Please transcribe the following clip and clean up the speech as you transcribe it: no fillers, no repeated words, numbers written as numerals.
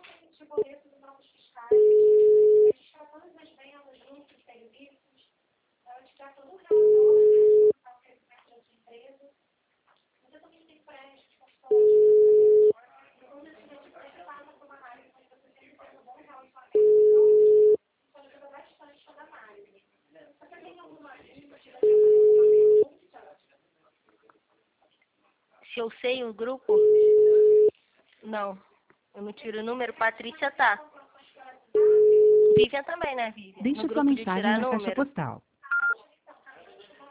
Se eu sei o grupo? Não. Eu não tiro o número. Patrícia tá. Vivian também, né, Vivian? Deixe sua mensagem na caixa postal.